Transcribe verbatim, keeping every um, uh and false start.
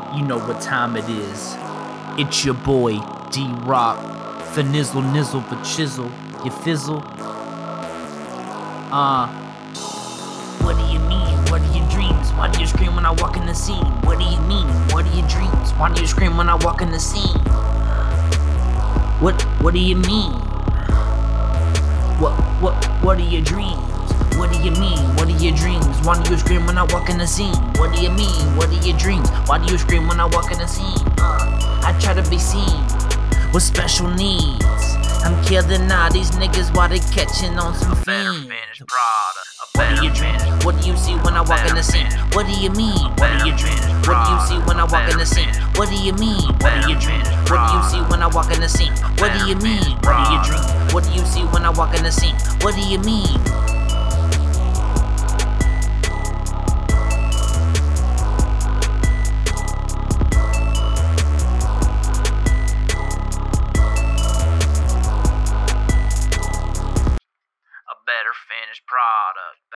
You know what time it is. It's your boy, D-Rock. Finizzle, nizzle, but chisel. You fizzle. Uh. What do you mean? What are your dreams? Why do you scream when I walk in the scene? What do you mean? What are your dreams? Why do you scream when I walk in the scene? What What do you mean? What What What are your dreams? What do you mean? What are your dreams? Why do you scream when I walk in the scene? What do you mean? What are your dreams? Why do you scream when I walk in the scene? Uh, I try to be seen with special needs. I'm killing all these niggas while they catching on some fiends. What do you dream? What do you see when I walk in the scene? What do you mean? What do you dream? What do you see when I walk in the scene? What do you mean? What do you dream? What do you see when I walk in the scene? What do you mean? What do you dream? What do you see when I walk in the scene? What do you mean? A better finished product.